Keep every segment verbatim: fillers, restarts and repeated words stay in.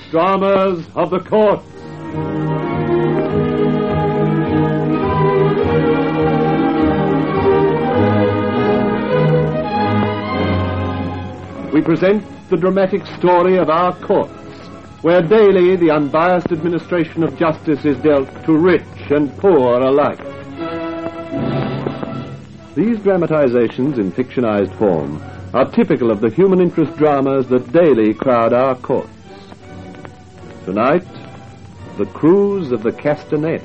Dramas of the Court. We present the dramatic story of our courts, where daily the unbiased administration of justice is dealt to rich and poor alike. These dramatizations in fictionized form are typical of the human interest dramas that daily crowd our courts. Tonight, The Cruise of the Castanet.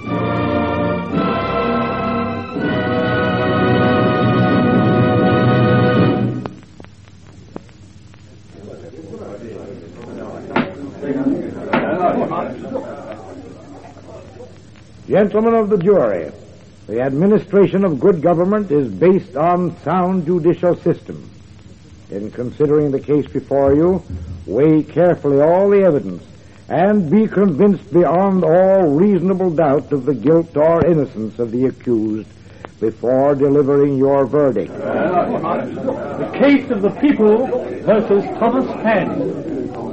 Gentlemen of the jury, the administration of good government is based on sound judicial system. In considering the case before you, weigh carefully all the evidence and be convinced beyond all reasonable doubt of the guilt or innocence of the accused before delivering your verdict. The case of the people versus Thomas Penn.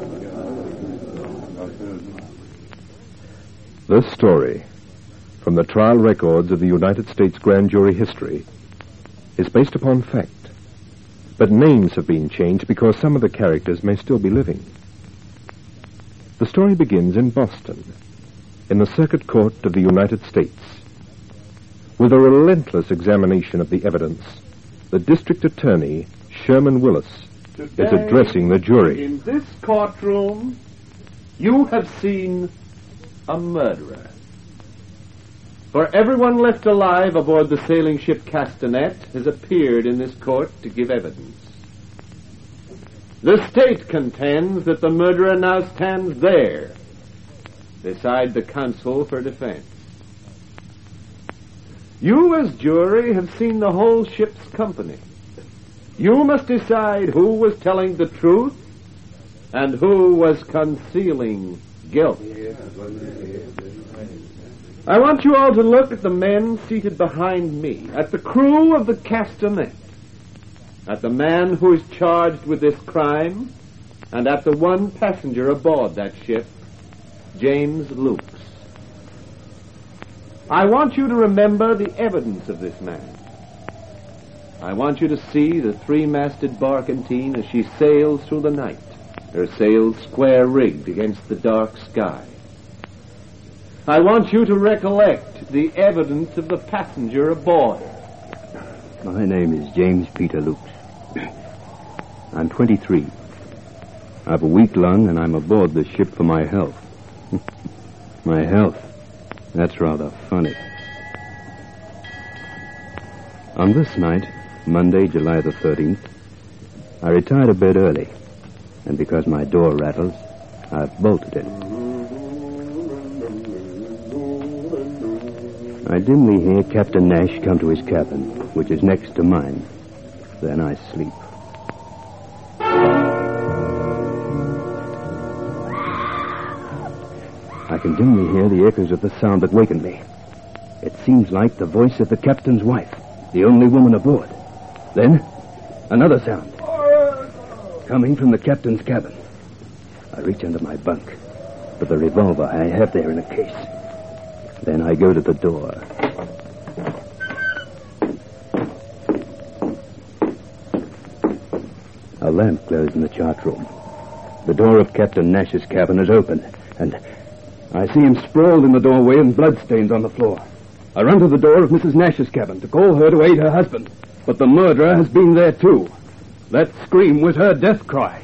This story, from the trial records of the United States grand jury history, is based upon fact, but names have been changed because some of the characters may still be living. The story begins in Boston, in the Circuit Court of the United States. With a relentless examination of the evidence, the District Attorney, Sherman Willis, Today, is addressing the jury. In this courtroom, you have seen a murderer. For everyone left alive aboard the sailing ship Castanet has appeared in this court to give evidence. The state contends that the murderer now stands there, beside the counsel for defense. You, as jury, have seen the whole ship's company. You must decide who was telling the truth and who was concealing guilt. I want you all to look at the men seated behind me, at the crew of the Castanet, at the man who is charged with this crime, and at the one passenger aboard that ship, James Lukes. I want you to remember the evidence of this man. I want you to see the three-masted barkentine as she sails through the night, her sails square-rigged against the dark sky. I want you to recollect the evidence of the passenger aboard. My name is James Peter Lukes. I'm twenty-three. I have a weak lung, and I'm aboard this ship for my health. My health? That's rather funny. On this night, Monday, July the thirteenth, I retired to bed early, and because my door rattles, I've bolted it. I dimly hear Captain Nash come to his cabin, which is next to mine. Then I sleep. I can dimly hear the echoes of the sound that wakened me. It seems like the voice of the captain's wife, the only woman aboard. Then, another sound. Coming from the captain's cabin. I reach under my bunk for the revolver I have there in a case. Then I go to the door. A lamp glows in the chart room. The door of Captain Nash's cabin is open, and I see him sprawled in the doorway and bloodstains on the floor. I run to the door of Missus Nash's cabin to call her to aid her husband, but the murderer has been there too. That scream was her death cry.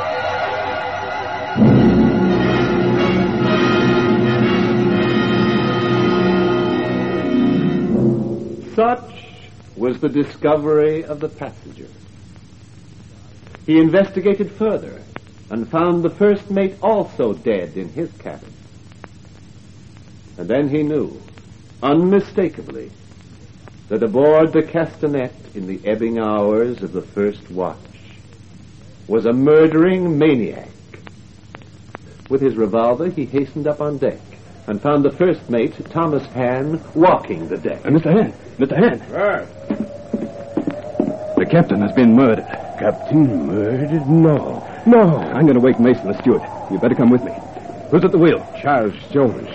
Such was the discovery of the passenger. He investigated further and found the first mate also dead in his cabin. And then he knew, unmistakably, that aboard the Castanet in the ebbing hours of the first watch was a murdering maniac. With his revolver, he hastened up on deck and found the first mate, Thomas Hann, walking the deck. Uh, Mister Hann, Mister Hann. Right. The The captain has been murdered. Captain murdered? No. No. I'm going to wake Mason, the steward. You better come with me. Who's at the wheel? Charles Jones.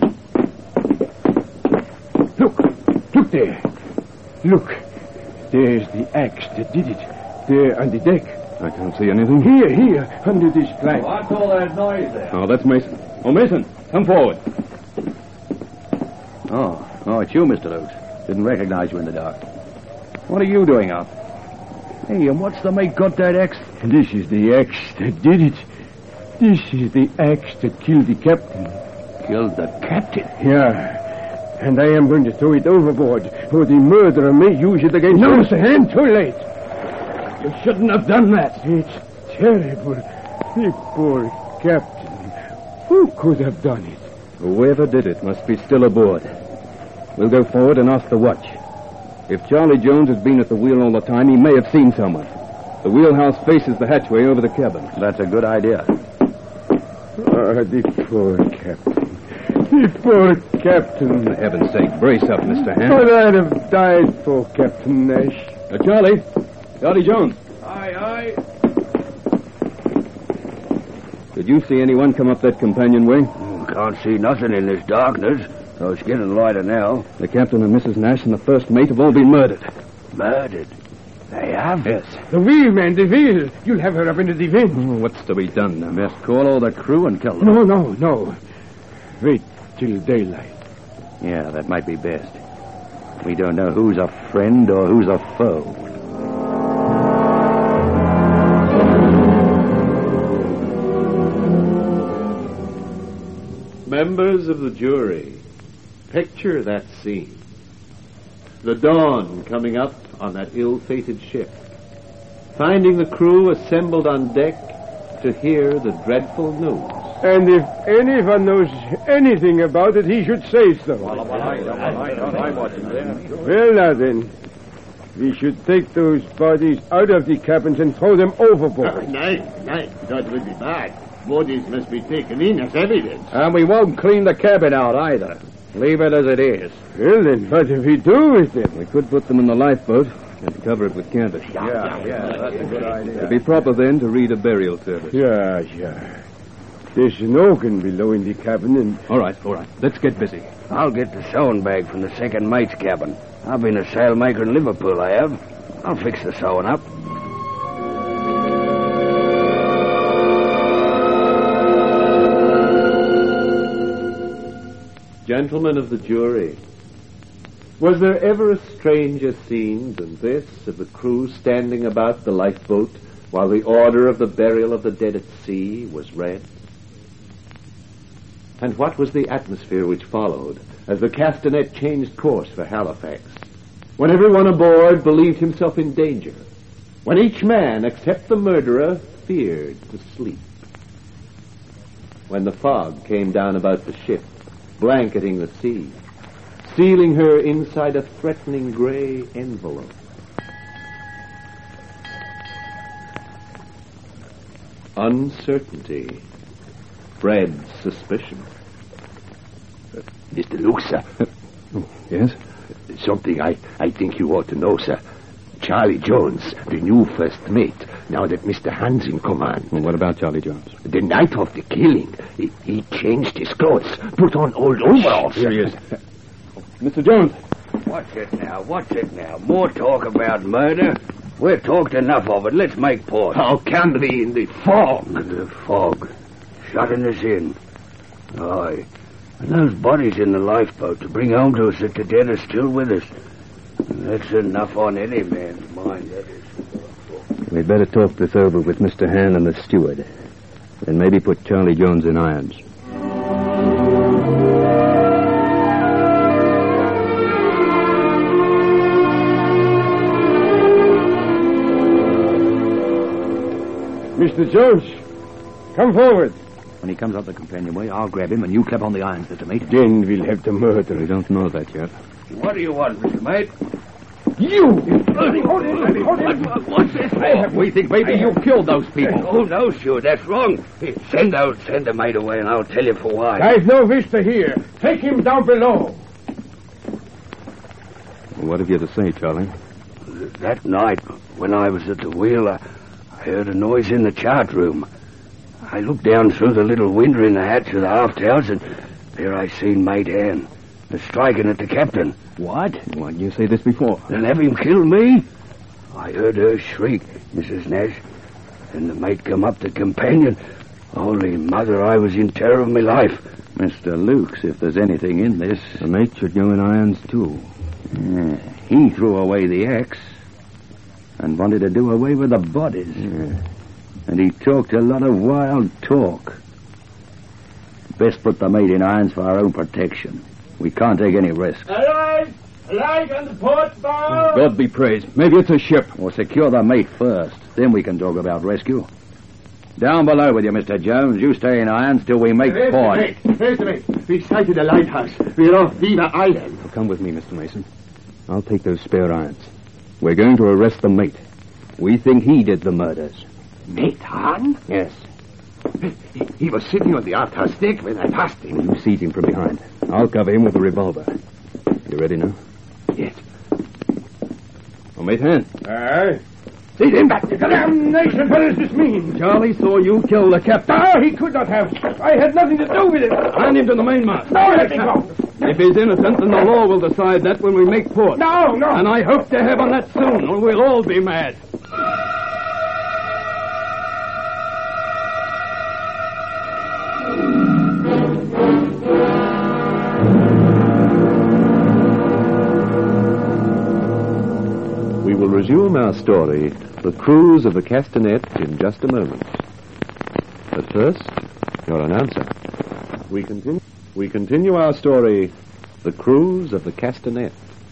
Look. Look there. Look. There's the axe that did it. There on the deck. I can't see anything. Here, here, under this plank. What's all that noise there? Oh, that's Mason. Oh, Mason, come forward. Oh, oh, it's you, Mister Oates. Didn't recognize you in the dark. What are you doing up? Hey, and what's the mate got that axe? This is the axe that did it. This is the axe that killed the captain. Killed the captain? Yeah. And I am going to throw it overboard, or the murderer may use it against No, us. Mister Hand, too late. You shouldn't have done that. It's terrible. The poor captain. Who could have done it? Whoever did it must be still aboard. We'll go forward and ask the watch. If Charlie Jones has been at the wheel all the time, he may have seen someone. The wheelhouse faces the hatchway over the cabin. That's a good idea. Oh, the poor captain. The poor captain. For heaven's sake, brace up, Mister Hand. But I'd have died for Captain Nash. Uh, Charlie. Charlie Jones. Aye, aye. Did you see anyone come up that companionway? Can't see nothing in this darkness, though it's getting lighter now. The captain and Missus Nash and the first mate have all been murdered. Murdered? They have? Yes. The wheel, man, the wheel. You'll have her up into the wind. Oh, what's to be done now? Best call all the crew and kill them. No, no, no. Wait till daylight. Yeah, that might be best. We don't know who's a friend or who's a foe. Members of the jury, picture that scene. The dawn coming up on that ill-fated ship, finding the crew assembled on deck to hear the dreadful news. And if anyone knows anything about it, he should say so. Well, now then, we should take those bodies out of the cabins and throw them overboard. No, no, that would be bad. Bodies must be taken in as evidence. And we won't clean the cabin out either. Leave it as it is. Well, then, what do we do with it? We could put them in the lifeboat and cover it with canvas. Yeah, yeah, that's a good idea. It'd be proper then to read a burial service. Yeah, yeah. There's an organ below in the cabin, and... All right, all right. Let's get busy. I'll get the sewing bag from the second mate's cabin. I've been a sailmaker in Liverpool, I have. I'll fix the sewing up. Gentlemen of the jury, was there ever a stranger scene than this of the crew standing about the lifeboat while the order of the burial of the dead at sea was read? And what was the atmosphere which followed as the castanet changed course for Halifax, when everyone aboard believed himself in danger, when each man except the murderer feared to sleep, when the fog came down about the ship, blanketing the sea, sealing her inside a threatening gray envelope? Uncertainty bred suspicion. Uh, Mister Luke, sir. Yes? Something I, I think you ought to know, sir. Charlie Jones, the new first mate, now that Mister Hand's in command. Well, what about Charlie Jones? The night of the killing, he, he changed his clothes, put on old overalls. Here he is. Mister Jones. What's it now? What's it now? More talk about murder? We've talked enough of it. Let's make port. How can we in the fog? The fog. Shutting us in. Aye. And those bodies in the lifeboat to bring home to us that the dead are still with us. That's enough on any man's mind, that is. We'd better talk this over with Mister Han and the steward. Then maybe put Charlie Jones in irons. Mister Jones, come forward. When he comes up the companionway, I'll grab him and you clap on the irons, Mister Mate. Then we'll have the murder. We don't know that yet. What do you want, Mister Mate? You! What's this for? We think maybe you killed those people. Oh, no, sure, that's wrong. Send out, send the mate away and I'll tell you for why. I've no wish to hear. Take him down below. What have you to say, Charlie? That night, when I was at the wheel, I heard a noise in the chart room. I looked down through the little window in the hatch of the aft-house, and there I seen Mate Ann, striking at the captain. What? Why didn't you say this before? Then have him kill me? I heard her shriek, Missus Nash, and the mate come up the companion. Holy mother, I was in terror of my life. Mister Lukes, if there's anything in this... The mate should go in irons, too. Yeah, he threw away the axe and wanted to do away with the bodies. Yeah. And he talked a lot of wild talk. Best put the mate in irons for our own protection. We can't take any risks. Alive! Alive on the port bow! God be praised. Maybe it's a ship. We'll secure the mate first. Then we can talk about rescue. Down below with you, Mister Jones. You stay in irons till we make There's port. the mate. There's the mate. We sighted a lighthouse. We're off Viva Island. Well, come with me, Mister Mason. I'll take those spare irons. We're going to arrest the mate. We think he did the murders. Mate Han? Yes. He, he was sitting on the outhouse deck when I passed him. You seized him from behind. I'll cover him with a revolver. You ready now? Yes. Oh, Mate Han. Aye. Lead him back to the... Damnation, what does this mean? Charlie saw you kill the captain. Ah, he could not have. I had nothing to do with it. Hand him to the mainmast. No, let me go. If he's innocent, then the law will decide that when we make port. No, no. And I hope to heaven that soon, or we'll all be mad. We will resume our story, The Cruise of the Castanet, in just a moment. But first, your announcer. We continue, we continue our story, The Cruise of the Castanet.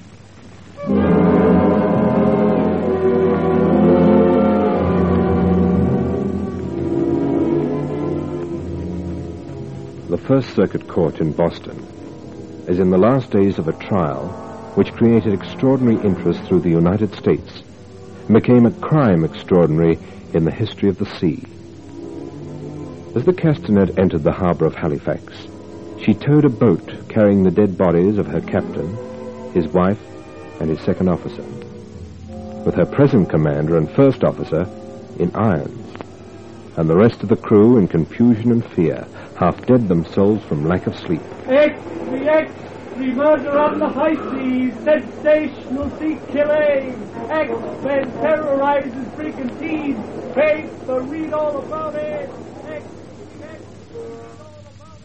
The First Circuit Court in Boston is in the last days of a trial which created extraordinary interest through the United States and became a crime extraordinary in the history of the sea. As the Castanet entered the harbor of Halifax, she towed a boat carrying the dead bodies of her captain, his wife, and his second officer, with her present commander and first officer in irons, and the rest of the crew in confusion and fear, half dead themselves from lack of sleep. X, the X, the murder on the high seas, sensational sea killing. X, when terrorizes brigantides. Paper, read all about it. X, the X, read all about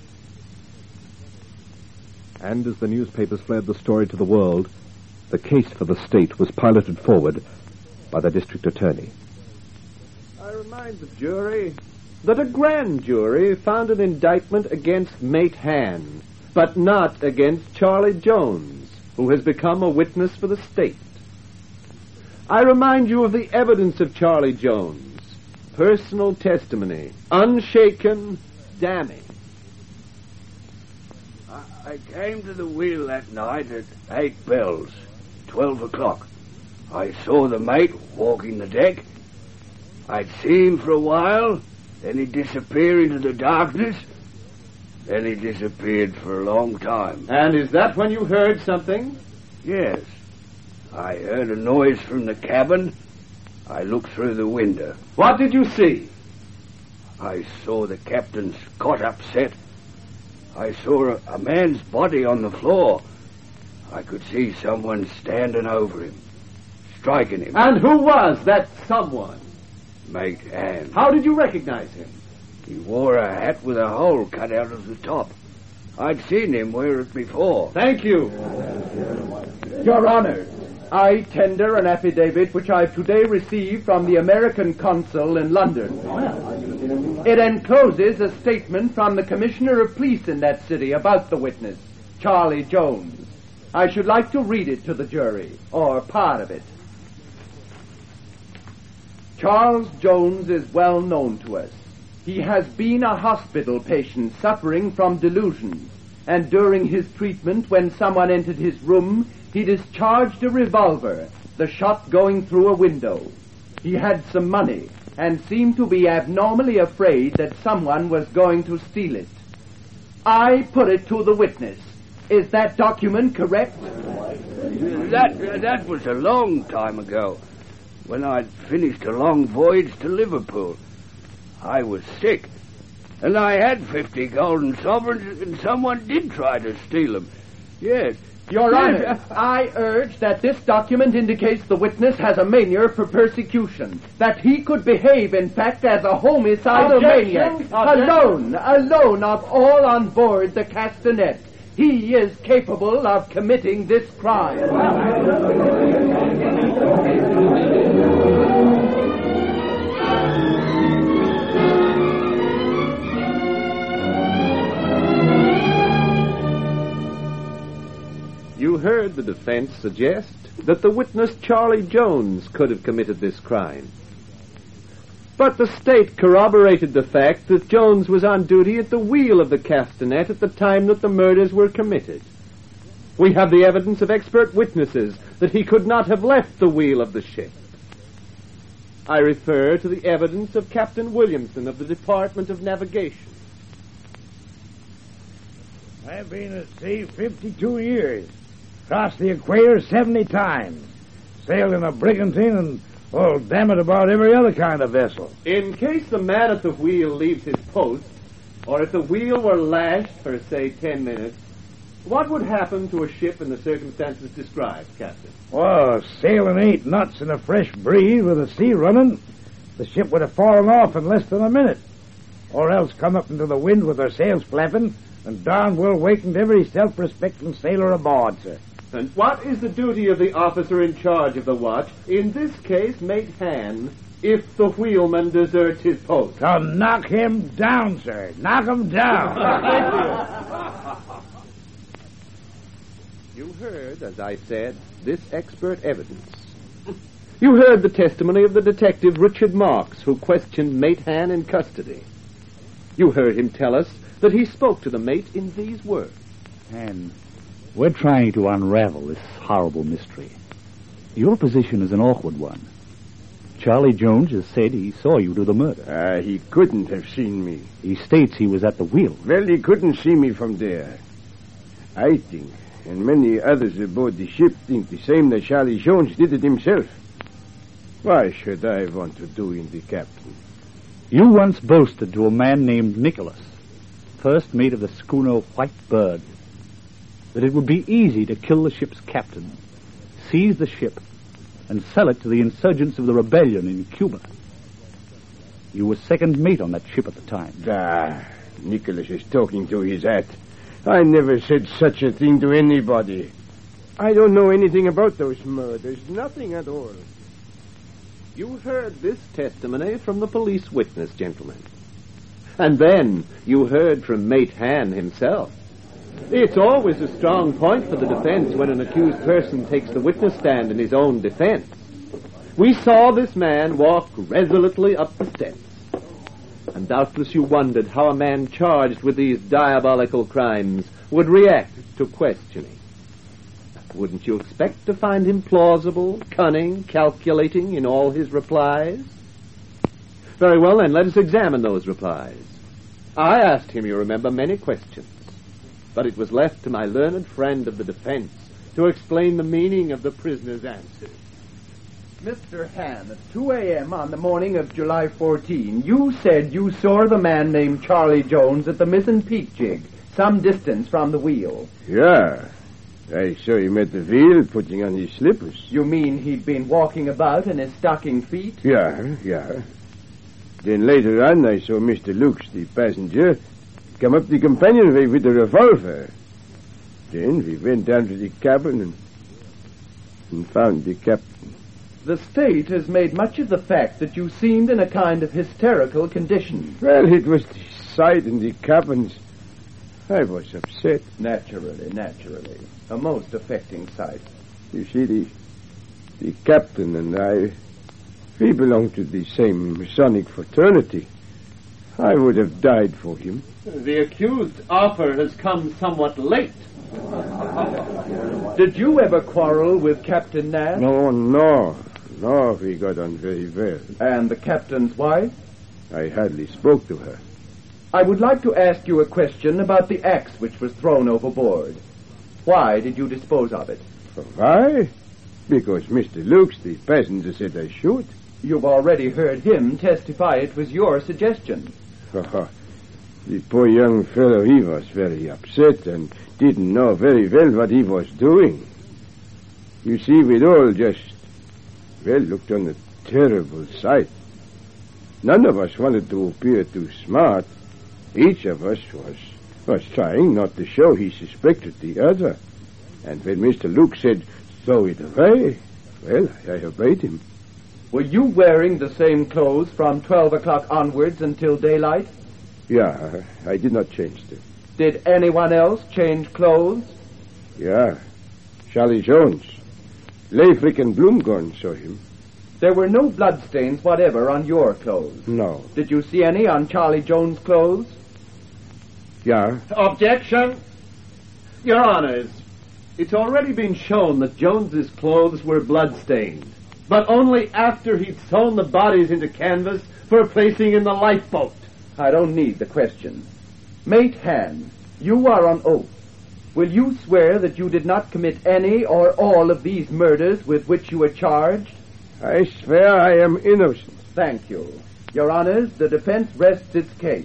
it. And as the newspapers flared the story to the world, the case for the state was piloted forward by the district attorney. I remind the jury that a grand jury found an indictment against Mate Han, but not against Charlie Jones, who has become a witness for the state. I remind you of the evidence of Charlie Jones, personal testimony, unshaken, damning. I, I came to the wheel that night at eight bells, twelve o'clock. I saw the mate walking the deck. I'd see him for a while, then he'd disappear into the darkness. Then he disappeared for a long time. And is that when you heard something? Yes. I heard a noise from the cabin. I looked through the window. What did you see? I saw the captain's cot upset. I saw a, a man's body on the floor. I could see someone standing over him, striking him. And who was that someone? Mate Ann. How did you recognize him? He wore a hat with a hole cut out of the top. I'd seen him wear it before. Thank you. Your Honor, I tender an affidavit which I today received from the American consul in London. It encloses a statement from the Commissioner of Police in that city about the witness, Charlie Jones. I should like to read it to the jury, or part of it. Charles Jones is well known to us. He has been a hospital patient suffering from delusions, and during his treatment, when someone entered his room, he discharged a revolver, the shot going through a window. He had some money, and seemed to be abnormally afraid that someone was going to steal it. I put it to the witness. Is that document correct? That, that was a long time ago, when I'd finished a long voyage to Liverpool. I was sick, And I had fifty golden sovereigns, and someone did try to steal them. Yes. Your Honor, I urge that this document indicates the witness has a mania for persecution, that he could behave, in fact, as a homicidal Objection! maniac, alone, alone of all on board the Castanet. He is capable of committing this crime. You heard the defense suggest that the witness Charlie Jones could have committed this crime. But the state corroborated the fact that Jones was on duty at the wheel of the Castanet at the time that the murders were committed. We have the evidence of expert witnesses that he could not have left the wheel of the ship. I refer to the evidence of Captain Williamson of the Department of Navigation. I've been at sea fifty-two years. Crossed the equator seventy times. Sailed in a brigantine and, oh, damn it, about every other kind of vessel. In case the man at the wheel leaves his post, or if the wheel were lashed for, say, ten minutes, what would happen to a ship in the circumstances described, Captain? Oh, sailing eight knots in a fresh breeze with the sea running, the ship would have fallen off in less than a minute. Or else come up into the wind with her sails flapping, and darn well wakened every self-respecting sailor aboard, sir. And what is the duty of the officer in charge of the watch, in this case, Mate Han, if the wheelman deserts his post? To knock him down, sir. Knock him down. You heard, as I said, this expert evidence. You heard the testimony of the detective Richard Marks, who questioned Mate Han in custody. You heard him tell us that he spoke to the mate in these words. Han, we're trying to unravel this horrible mystery. Your position is an awkward one. Charlie Jones has said he saw you do the murder. Ah, uh, he couldn't have seen me. He states he was at the wheel. Well, he couldn't see me from there. I think, and many others aboard the ship think the same that Charlie Jones did it himself. Why should I want to do in the captain? You once boasted to a man named Nicholas, first mate of the schooner White Bird, that it would be easy to kill the ship's captain, seize the ship, and sell it to the insurgents of the rebellion in Cuba. You were second mate on that ship at the time. Ah, Nicholas is talking to his hat. I never said such a thing to anybody. I don't know anything about those murders, nothing at all. You heard this testimony from the police witness, gentlemen. And then you heard from Mate Han himself. It's always a strong point for the defense when an accused person takes the witness stand in his own defense. We saw this man walk resolutely up the steps. And doubtless you wondered how a man charged with these diabolical crimes would react to questioning. Wouldn't you expect to find him plausible, cunning, calculating in all his replies? Very well, then, let us examine those replies. I asked him, you remember, many questions. But it was left to my learned friend of the defense to explain the meaning of the prisoner's answers. Mister Han, at two a.m. on the morning of July fourteenth, you said you saw the man named Charlie Jones at the mizzen peak jig, some distance from the wheel. Yeah. I saw him at the wheel putting on his slippers. You mean he'd been walking about in his stocking feet? Yeah, yeah. Then later on, I saw Mister Lukes, the passenger, come up the companionway with a revolver. Then we went down to the cabin and, and found the captain. The state has made much of the fact that you seemed in a kind of hysterical condition. Well, it was the sight in the cabins. I was upset. Naturally, naturally. A most affecting sight. You see, the, the captain and I, we belong to the same Masonic fraternity. I would have died for him. The accused offer has come somewhat late. Did you ever quarrel with Captain Nash? No, no. No, we got on very well. And the captain's wife? I hardly spoke to her. I would like to ask you a question about the axe which was thrown overboard. Why did you dispose of it? Why? Because Mister Lukes, the passenger, said I should. You've already heard him testify it was your suggestion. Oh, The poor young fellow, he was very upset and didn't know very well what he was doing. You see, we'd all just, well, looked on a terrible sight. None of us wanted to appear too smart. Each of us was, was trying not to show he suspected the other. And when Mister Luke said, throw it away, well, I obeyed him. Were you wearing the same clothes from twelve o'clock onwards until daylight? Yeah, I did not change them. Did anyone else change clothes? Yeah, Charlie Jones. Leifrick and Blumgorn saw him. There were no bloodstains whatever on your clothes? No. Did you see any on Charlie Jones' clothes? Yeah. Objection! Your Honors, it's already been shown that Jones's clothes were bloodstained, but only after he'd sewn the bodies into canvas for placing in the lifeboat. I don't need the question. Mate Han, you are on oath. Will you swear that you did not commit any or all of these murders with which you were charged? I swear I am innocent. Thank you. Your Honors, the defense rests its case.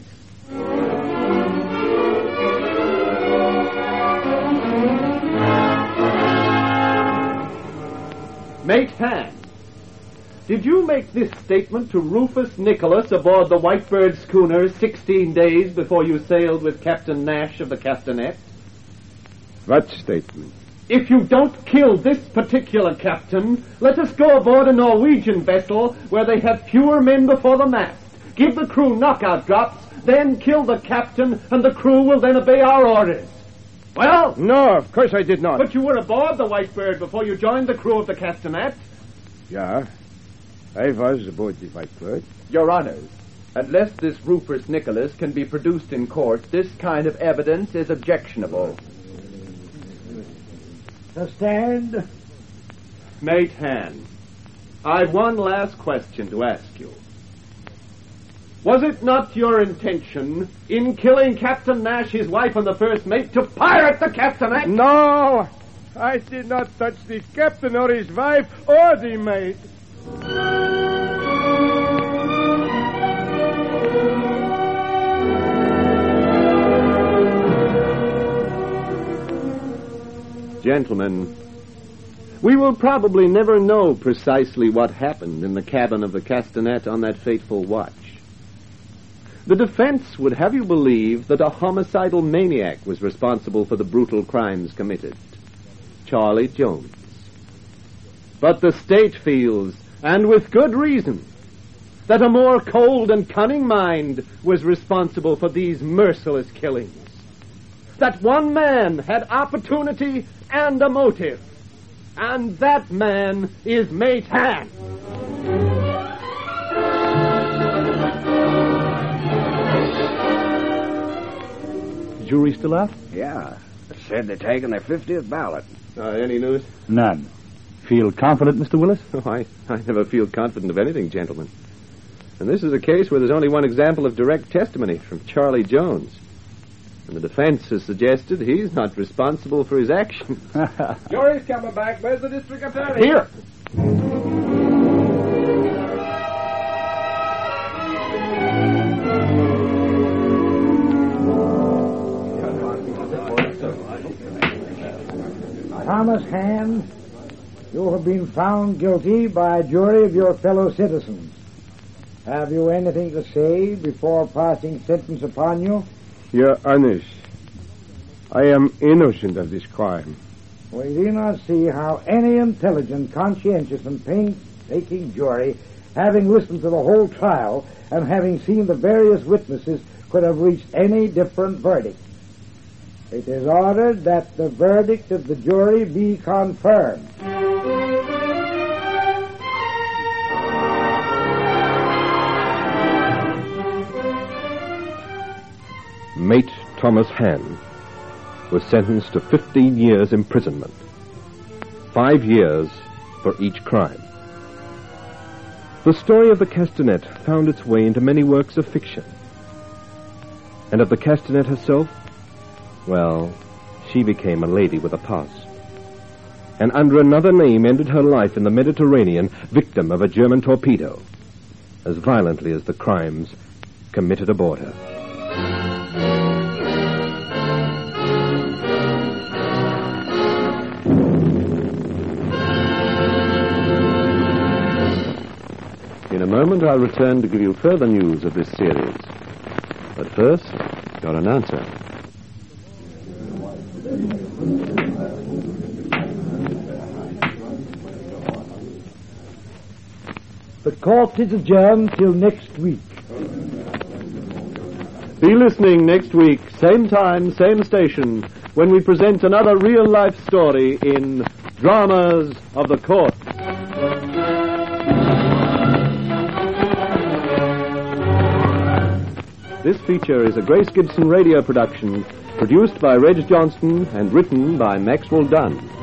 Mate Han, did you make this statement to Rufus Nicholas aboard the Whitebird schooner sixteen days before you sailed with Captain Nash of the Castanet? What statement? If you don't kill this particular captain, let us go aboard a Norwegian vessel where they have fewer men before the mast. Give the crew knockout drops, then kill the captain, and the crew will then obey our orders. Well? No, of course I did not. But you were aboard the Whitebird before you joined the crew of the Castanet. Yeah, I was aboard the Whitebird. Your Honors, unless this Rufus Nicholas can be produced in court, this kind of evidence is objectionable. To stand. Mate Han, I've one last question to ask you. Was it not your intention, in killing Captain Nash, his wife, and the first mate, to pirate the Castanet? No! I did not touch the captain or his wife or the mate. Gentlemen, we will probably never know precisely what happened in the cabin of the Castanet on that fateful watch. The defense would have you believe that a homicidal maniac was responsible for the brutal crimes committed, Charlie Jones. But the state feels, and with good reason, that a more cold and cunning mind was responsible for these merciless killings. That one man had opportunity and a motive, and that man is Mate Han. Jury still out? Yeah. It said they're taking their fiftieth ballot. Uh, any news? None. Feel confident, Mister Willis? Oh, I, I never feel confident of anything, gentlemen. And this is a case where there's only one example of direct testimony from Charlie Jones. And the defense has suggested he's not responsible for his actions. Jury's coming back. Where's the district attorney? Here! Thomas Han, you have been found guilty by a jury of your fellow citizens. Have you anything to say before passing sentence upon you? Your Honors, I am innocent of this crime. We do not see how any intelligent, conscientious, and painstaking jury, having listened to the whole trial and having seen the various witnesses, could have reached any different verdict. It is ordered that the verdict of the jury be confirmed. Mate Thomas Han was sentenced to fifteen years imprisonment, five years for each crime. The story of the Castanet found its way into many works of fiction. And of the Castanet herself, well, she became a lady with a past. And under another name ended her life in the Mediterranean, victim of a German torpedo, as violently as the crimes committed aboard her. In a moment, I'll return to give you further news of this series. But first, your announcer. The court is adjourned till next week. Be listening next week, same time, same station, when we present another real-life story in Dramas of the Court. This feature is a Grace Gibson radio production, produced by Reg Johnston and written by Maxwell Dunn.